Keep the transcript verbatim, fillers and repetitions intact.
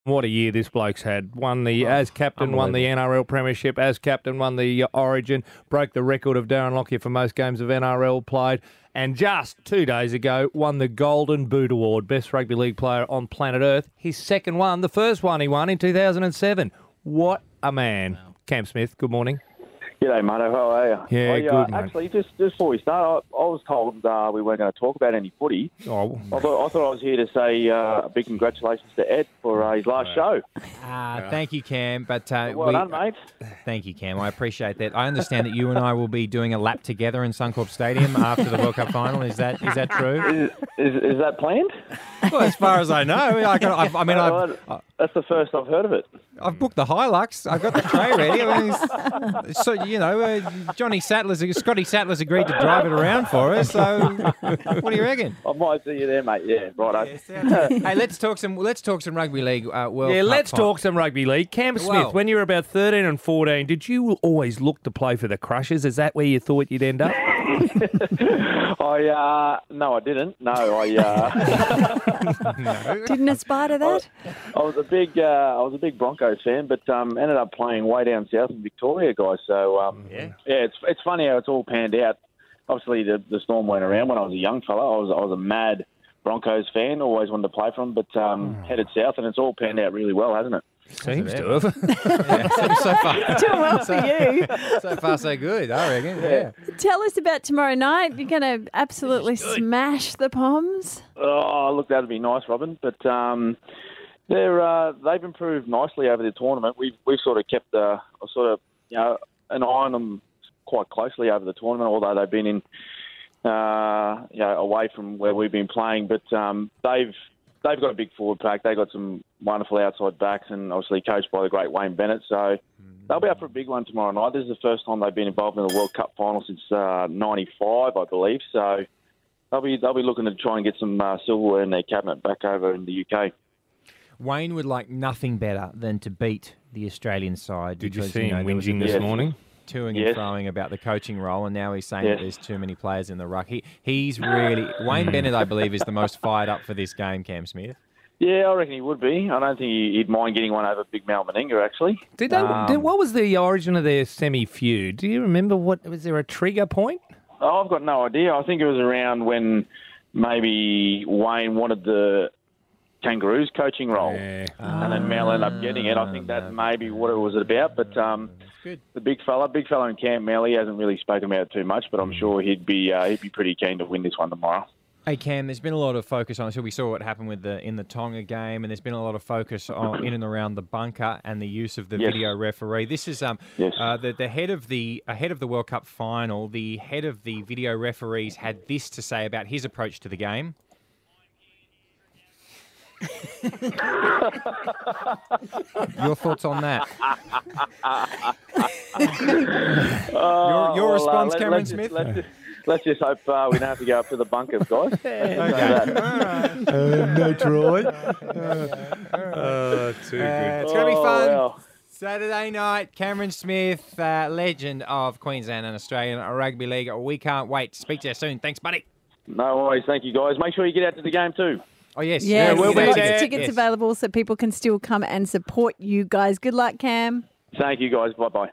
What a year this bloke's had. Won the, Oh, as captain, won the N R L Premiership. As captain, won the Origin. Broke the record of Darren Lockyer for most games of N R L played. And just two days ago, won the Golden Boot Award. Best rugby league player on planet Earth. His second one, the first one he won in two thousand seven. What a man. Wow. Cam Smith, good morning. G'day, mate. How are you? Yeah, I, good, uh, mate. Actually, just, just before we start, I, I was told uh, we weren't going to talk about any footy. Oh. I, thought, I thought I was here to say uh, a big congratulations to Ed for uh, his last show. Uh, thank you, Cam. But uh, Well we, done, mate. Thank you, Cam. I appreciate that. I understand that you and I will be doing a lap together in Suncorp Stadium after the World Cup final. Is that is that true? Is, is, is that planned? Well, as far as I know, I, got, I've, I mean, I've, Well, That's the first I've heard of it. I've booked the Hilux. I've got the tray ready. I mean, it's- so you know, uh, Johnny Sattler's, Scotty Sattler's agreed to drive it around for us. So, what do you reckon? I might see you there, mate. Yeah, right. Hey, let's talk some. Let's talk some rugby league. Uh, World Yeah, Cup let's final. talk some rugby league. Cam Smith, Well- when you were about thirteen and fourteen, did you always look to play for the Crushers? Is that where you thought you'd end up? I uh, no, I didn't. No, I. Uh, Didn't aspire to that? I was a big, uh, I was a big Broncos fan, but um, ended up playing way down south in Victoria, guys. So um, Yeah. yeah, it's it's funny how it's all panned out. Obviously, the, the Storm weren't around when I was a young fella. I was I was a mad Broncos fan, always wanted to play for them, but um, headed south, and it's all panned out really well, hasn't it? Seems to have. Yeah, so, so far, Doing well for you. so far, so good. I reckon. Yeah. Tell us about tomorrow night. You're going to absolutely smash the Poms. Oh, look, that'd be nice, Robin. But um, they're uh, they've improved nicely over the tournament. We've we've sort of kept uh, sort of you know an eye on them quite closely over the tournament, although they've been in uh, you know away from where we've been playing. But um, they've they've got a big forward pack. They've got some wonderful outside backs, and obviously coached by the great Wayne Bennett. So they'll be up for a big one tomorrow night. This is the first time they've been involved in the World Cup final since uh, ninety-five, I believe. So they'll be they'll be looking to try and get some uh, silverware in their cabinet back over in the U K. Wayne would like nothing better than to beat the Australian side. Did you because, see know, him there was a whinging bit this of morning? Toing Yes. and throwing about the coaching role, and now he's saying Yes. that there's too many players in the ruck. He, he's really Wayne Bennett, I believe, is the most fired up for this game. Cam Smith. Yeah, I reckon he would be. I don't think he- he'd mind getting one over Big Mal Meninga, actually. Did they, Um, did, what was the origin of their semi-feud? Do you remember what, was there a trigger point? Oh, I've got no idea. I think it was around when maybe Wayne wanted the Kangaroos coaching role, Yeah. and then Mel ended up getting it. I think that's maybe what it was about. But um, Good. the big fella, big fella in camp, Mel, he hasn't really spoken about it too much, but I'm sure he'd be uh, he'd be pretty keen to win this one tomorrow. Hey Cam, there's been a lot of focus on. So we saw what happened with the in the Tonga game, and there's been a lot of focus on in and around the bunker and the use of the Yes. video referee. This is um Yes. uh, the the head of the ahead of the World Cup final. The head of the video referees had this to say about his approach to the game. Your thoughts on that? your your well, uh, response, let- Cameron let's Smith? Just, let's, just, let's just hope uh, we don't have to go up to the bunkers, guys. Okay. no, Troy. too Uh, it's going to be Oh, fun. well. Saturday night, Cameron Smith, uh, legend of Queensland and Australian Rugby League. We can't wait. Speak to you soon. Thanks, buddy. No worries. Thank you, guys. Make sure you get out to the game too. Oh, yes. Yes, we'll be lots there. of tickets Yes. available so people can still come and support you guys. Good luck, Cam. Thank you, guys. Bye-bye.